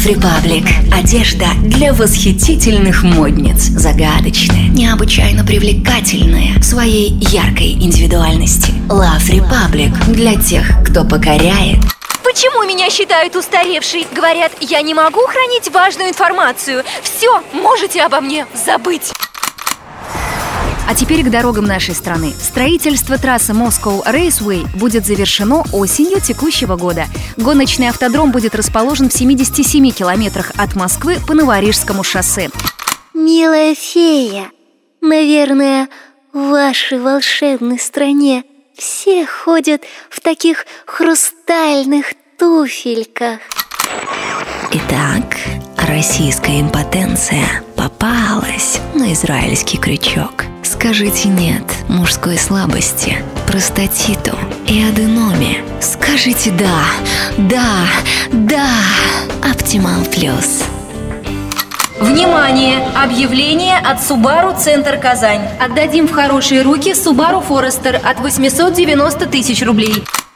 Love Republic. Одежда для восхитительных модниц. Загадочная, необычайно привлекательная в своей яркой индивидуальности. Love Republic для тех, кто покоряет. Почему меня считают устаревшей? Говорят, я не могу хранить важную информацию. Все, можете обо мне забыть. А теперь к дорогам нашей страны. Строительство трассы Moscow Raceway будет завершено осенью текущего года. Гоночный автодром будет расположен в 77 километрах от Москвы по Новорижскому шоссе. Милая фея, наверное, в вашей волшебной стране все ходят в таких хрустальных туфельках. Итак, российская импотенция попалась на израильский крючок. Скажите «нет» мужской слабости, простатиту и аденоме. Скажите «да», да, да, Optimal Plus. Внимание! Объявление от Subaru Центр Казань. Отдадим в хорошие руки Subaru Forester от 890 тысяч рублей.